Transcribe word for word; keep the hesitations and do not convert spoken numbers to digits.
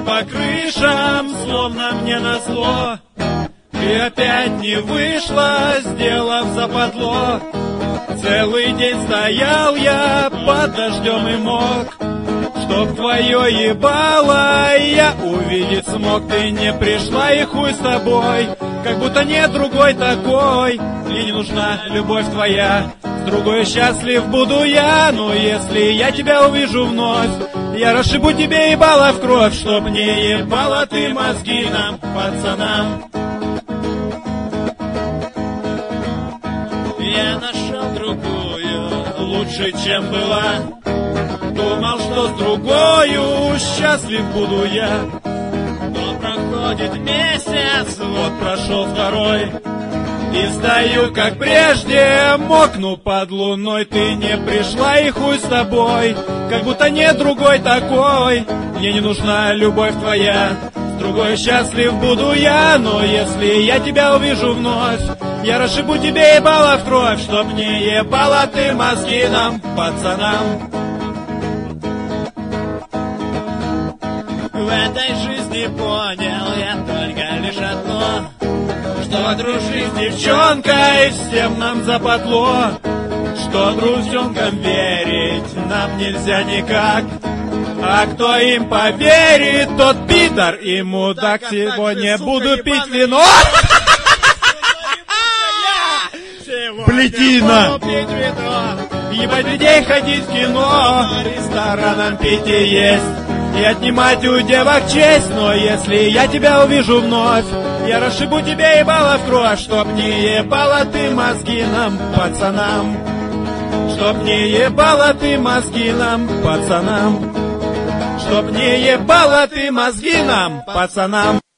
по крышам, словно мне назло. И опять не вышла, сделав западло. Целый день стоял я под дождем и мок, чтоб твое ебало я увидеть смог. Ты не пришла, и хуй с тобой, как будто нет другой такой. Мне не нужна любовь твоя, с другой счастлив буду я. Но если я тебя увижу вновь, я расшибу тебе ебало в кровь, чтоб не ебала ты мозги нам, пацанам. Я нашел другую, лучше, чем была. Думал, что с другою счастлив буду я. Но проходит месяц, вот прошел второй, и стою, как прежде, мокну под луной. Ты не пришла, и хуй с тобой, как будто нет другой такой. Мне не нужна любовь твоя, с другой счастлив буду я. Но если я тебя увижу вновь, я расшибу тебе ебало в кровь, чтоб не ебала ты мозги нам, пацанам. В этой жизни понял я только лишь одно, что дружить с девчонкой всем нам западло, что друзьонкам верить нам нельзя никак. А кто им поверит, тот пидор и мудак. Сегодня буду пить вино. Плетина! Ебать людей, ходить в кино, ресторанам пить и есть, и отнимать у девок честь. Но если я тебя увижу вновь, я расшибу тебе ебало в кровь, чтоб не ебала ты мозги нам, пацанам. Чтоб не ебала ты мозги нам, пацанам. Чтоб не ебала ты мозги нам, пацанам.